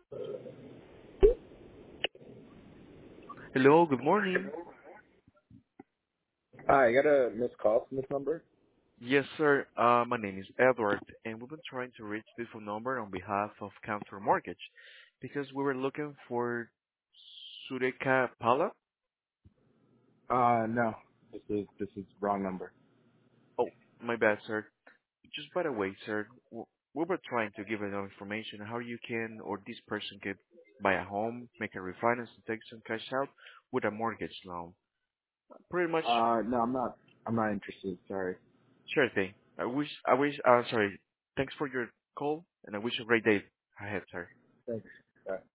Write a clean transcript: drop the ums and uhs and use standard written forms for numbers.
Hello, good morning. Hi, I got a missed call from this number. Yes, sir. My name is Edward, and we've been trying to reach this phone number on behalf of Counter Mortgage because we were looking for Sureka Pala. No. This is wrong number. Oh, my bad, sir. Just by the way, sir, we were trying to give enough information how you can or this person can buy a home, make a refinance, and take some cash out with a mortgage loan. Pretty much, No, I'm not interested. Sorry. sure thing. Sorry. Thanks for your call, and I wish you a great day ahead, sir. Thanks. Bye.